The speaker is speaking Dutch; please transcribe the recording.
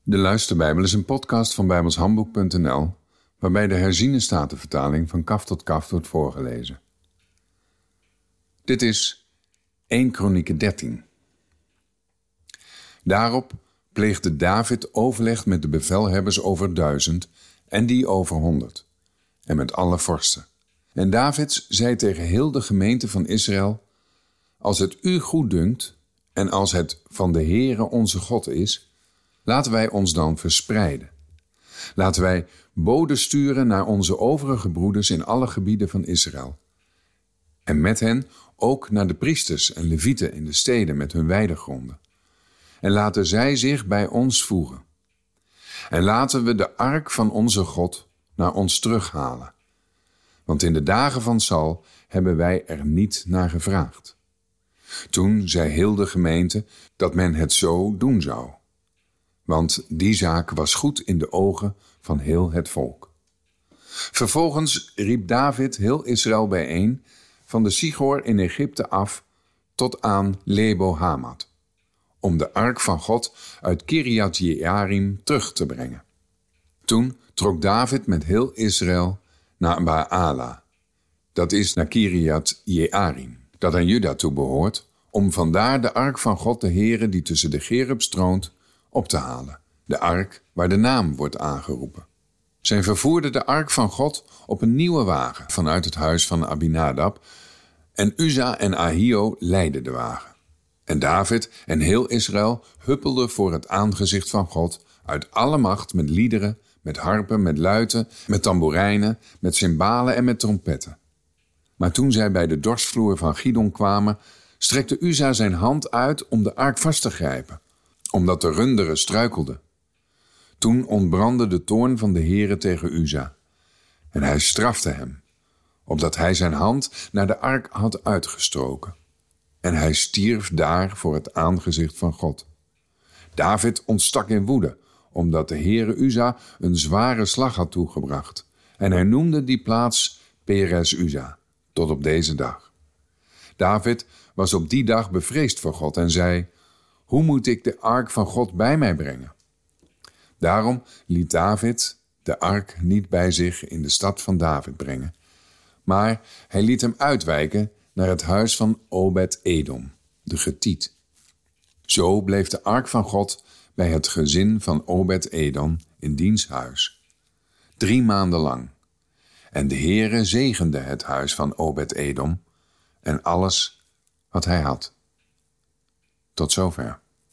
De Luisterbijbel is een podcast van bijbelshandboek.nl, waarbij de herziene statenvertaling van kaf tot kaf wordt voorgelezen. Dit is 1 Kronieken 13. Daarop pleegde David overleg met de bevelhebbers over 1000 en die over 100, en met alle vorsten. En David zei tegen heel de gemeente van Israël: als het u goed dunkt en als het van de Heere onze God is, laten wij ons dan verspreiden. Laten wij boden sturen naar onze overige broeders in alle gebieden van Israël. En met hen ook naar de priesters en levieten in de steden met hun weidegronden. En laten zij zich bij ons voegen. En laten we de ark van onze God naar ons terughalen. Want in de dagen van Saul hebben wij er niet naar gevraagd. Toen zei heel de gemeente dat men het zo doen zou. Want die zaak was goed in de ogen van heel het volk. Vervolgens riep David heel Israël bijeen, van de Sigor in Egypte af tot aan Lebo Hamat, om de ark van God uit Kiriat Jearim terug te brengen. Toen trok David met heel Israël naar Baala, dat is naar Kiriat Jearim, dat aan Juda toe behoort, om vandaar de ark van God de Heere die tussen de gerubs troont op te halen, de ark waar de naam wordt aangeroepen. Zij vervoerden de ark van God op een nieuwe wagen vanuit het huis van Abinadab, en Uza en Ahio leidden de wagen. En David en heel Israël huppelden voor het aangezicht van God uit alle macht met liederen, met harpen, met luiten, met tamboerijnen, met cymbalen en met trompetten. Maar toen zij bij de dorsvloer van Gidon kwamen, strekte Uza zijn hand uit om de ark vast te grijpen, omdat de runderen struikelden. Toen ontbrandde de toorn van de Heere tegen Uza, en hij strafte hem, opdat hij zijn hand naar de ark had uitgestoken. En hij stierf daar voor het aangezicht van God. David ontstak in woede, omdat de Heere Uza een zware slag had toegebracht, en hij noemde die plaats Peres Uza, tot op deze dag. David was op die dag bevreesd voor God en zei: hoe moet ik de ark van God bij mij brengen? Daarom liet David de ark niet bij zich in de stad van David brengen, maar hij liet hem uitwijken naar het huis van Obed-Edom, de Getiet. Zo bleef de ark van God bij het gezin van Obed-Edom in diens huis, 3 maanden lang. En de Heere zegende het huis van Obed-Edom en alles wat hij had. Tot zover.